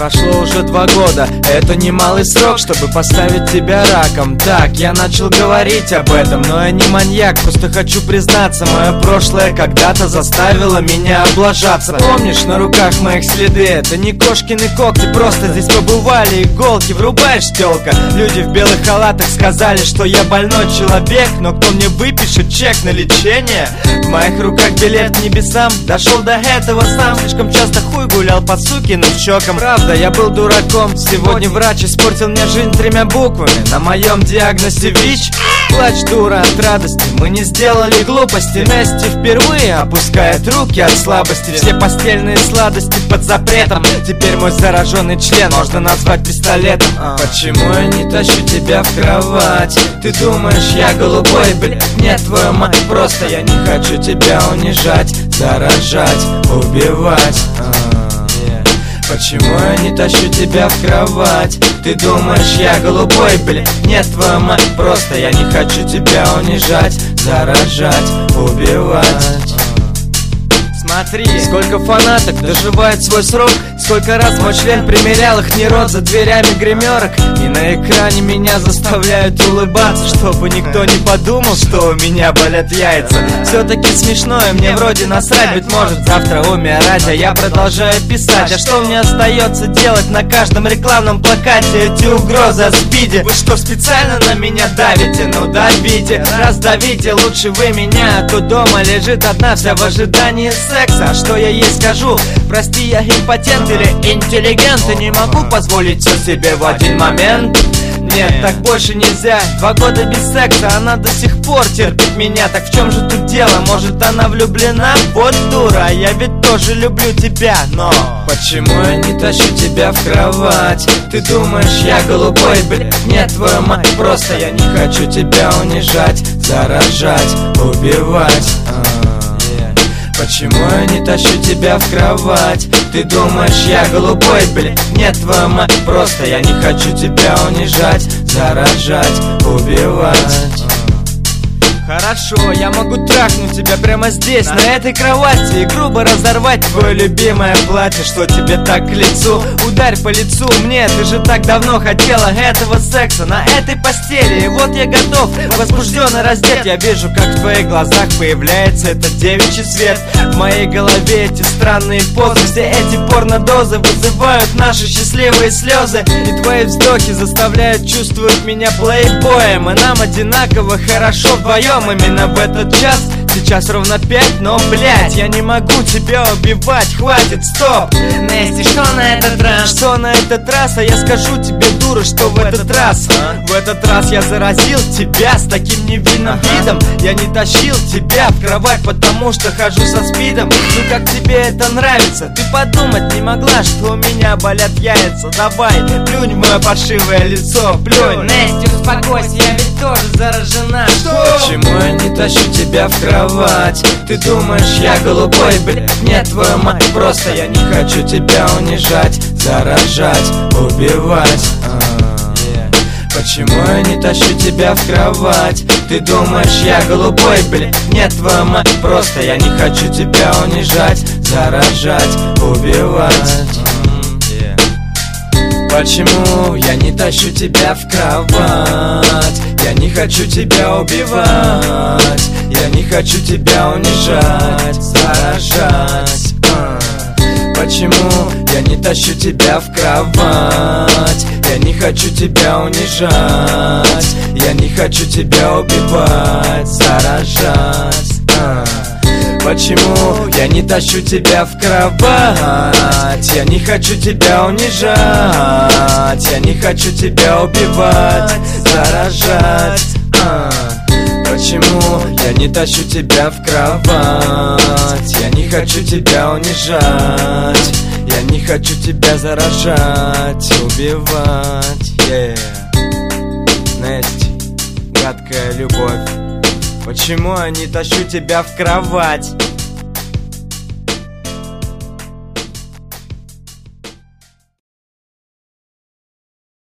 Прошло уже 2 года, это немалый срок, чтобы поставить тебя раком. Так, я начал говорить об этом, но я не маньяк, просто хочу признаться, мое прошлое когда-то заставило меня облажаться. Помнишь, на руках моих следы, это не кошкины когти, просто здесь побывали иголки. Врубаешь, тёлка, люди в белых халатах сказали, что я больной человек, но кто мне выпишет чек на лечение? В моих руках билет к небесам, дошел до этого сам, слишком часто хуй гулял под сукиным щеком. Правда, я был дураком, сегодня врач испортил мне жизнь 3 буквами. На моем диагнозе ВИЧ. Плачь, дура, от радости, мы не сделали глупости. Вместе впервые опускает руки от слабости. Все постельные сладости под запретом. Теперь мой зараженный член можно назвать пистолетом. Почему я не тащу тебя в кровать? Ты думаешь, я голубой, блядь? Нет, твою мать, просто я не хочу тебя унижать, заражать, убивать. Почему я не тащу тебя в кровать? Ты думаешь, я голубой, блядь? Нет, твою мать, просто я не хочу тебя унижать, заражать, убивать. Смотри, сколько фанаток доживает свой срок, сколько раз мой член примерял их нейрон за дверями гримерок. И на экране меня заставляют улыбаться, чтобы никто не подумал, что у меня болят яйца. Все-таки смешно, и мне вроде насрать, быть может завтра умирать, а я продолжаю писать. А что мне остается делать на каждом рекламном плакате? Эти угрозы о спиде. Вы что, специально на меня давите? Ну давите, раздавите лучше вы меня, а то дома лежит одна вся в ожидании секса. А что я ей скажу? Прости, я импотент или интеллигент, и не могу позволить все себе в один момент. Нет, так больше нельзя. 2 года без секса, она до сих пор терпит меня. Так в чем же тут дело? Может, она влюблена? Вот дура, я ведь тоже люблю тебя, но почему я не тащу тебя в кровать? Ты думаешь, я голубой, блядь? Нет, твою мать, просто я не хочу тебя унижать, заражать, убивать. Почему я не тащу тебя в кровать? Ты думаешь, я голубой, блядь? Нет, твою мать, просто я не хочу тебя унижать, заражать, убивать. Хорошо, я могу трахнуть тебя прямо здесь, на этой кровати, и грубо разорвать твое любимое платье, что тебе так к лицу. Ударь по лицу мне, ты же так давно хотела этого секса на этой постели. И вот я готов, возбужденно раздет. Я вижу, как в твоих глазах появляется этот девичий свет. В моей голове эти странные позы, все эти порнодозы вызывают наши счастливые слезы. И твои вздохи заставляют чувствовать меня плейбоем. И нам одинаково хорошо вдвоем. Именно в этот час, сейчас ровно 5, но, блять, я не могу тебя убивать, хватит, стоп. Нести, что на этот раз? Что на этот раз? А я скажу тебе, дура, что в этот раз? В этот раз я заразил тебя с таким невинным видом. Я не тащил тебя в кровать, потому что хожу со спидом. Ну как тебе это нравится? Ты подумать не могла, что у меня болят яйца. Давай, плюнь в мое паршивое лицо, плюнь. Нести, успокойся, я ведь тоже заражена. Почему я не тащу тебя в кровать? Ты думаешь, я голубой, блядь? Нет, твою мать, просто я не хочу тебя унижать, заражать, убивать. Почему я не тащу тебя в кровать? Ты думаешь, я голубой, блядь? Нет, твою мать, просто я не хочу тебя унижать, заражать, убивать. Почему я не тащу тебя в кровать? Я не хочу тебя убивать, я не хочу тебя унижать, заражать. Почему я не тащу тебя в кровать? Я не хочу тебя унижать, я не хочу тебя убивать, заражать. Почему я не тащу тебя в кровать? Я не хочу тебя унижать, я не хочу тебя убивать, заражать. Почему я не тащу тебя в кровать? Я не хочу тебя унижать, я не хочу тебя заражать, убивать. Нести, гадкая любовь. Почему я не тащу тебя в кровать?